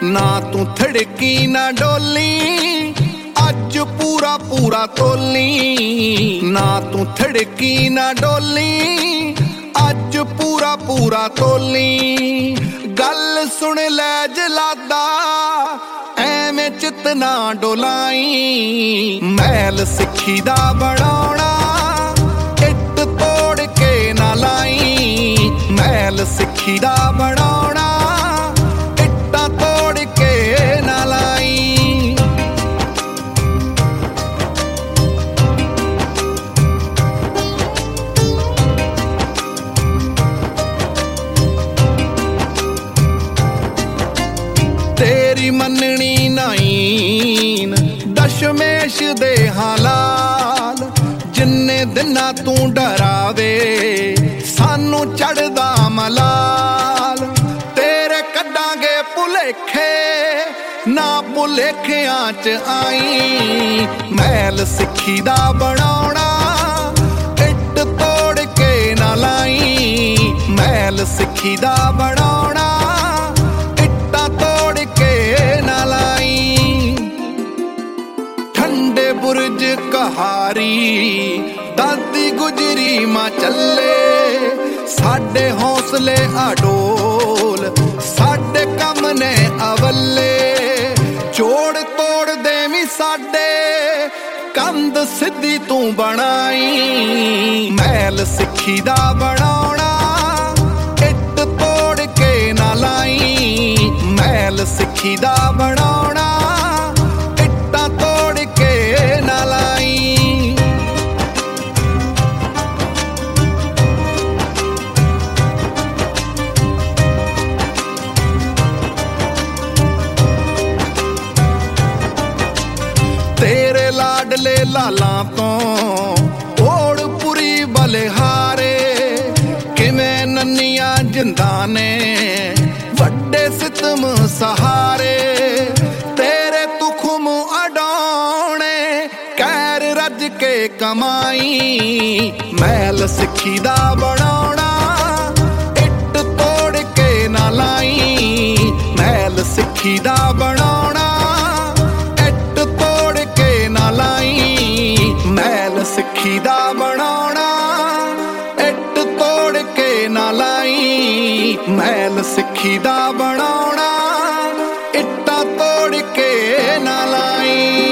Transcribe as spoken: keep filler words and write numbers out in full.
ना तू थड़की ना डोली अज पूरा पूरा तोली ना तू थड़की ना डोली अज पूरा पूरा तोली गल सुन लै जलादा एवें चित ना डोलाई महल सिक्खी दा बनाउणा इट तोड़ के ना लाई महल सिक्खी दा बनाउणा इट्टां तोड़ के ना लाई तेरी मननी नाईन दशमेश दे हालाल जिन्ने दिना तू डरावे सानू चढ़दा मलाल तेरे कड्डांगे भुलेखे ना भुलेखियां च आई महल सिक्खी दा बनाउणा इट तोड़ के ना लाई महल सिक्खी दा बनाउणा बुरज कहारी दादी गुजरी मां चले साडे हौसले अडोल साडे कम ने अवले जोड़ तोड़ देवी साडे कंध सिद्धी तू बनाई महल सिक्खी दा बनाउणा इट तोड़ के ना लाई महल सिक्खी दा बनाउणा तेरे लाडले लाला तो ओड़ पुरी बलिहारे किवें नन्नियां जिंदा ने वड्डे सितम सहारे तेरे तुखम अडाने कैर रज के कमाई महल सिक्खी दा बनाउणा इट तोड़ के ना लाई महल सिक्खी दा बनाउणा महल सिक्खी दा बनाउणा इट तोड़ के ना लाई महल सिक्खी दा बनाउणा इट्टां तोड़ के ना लाई।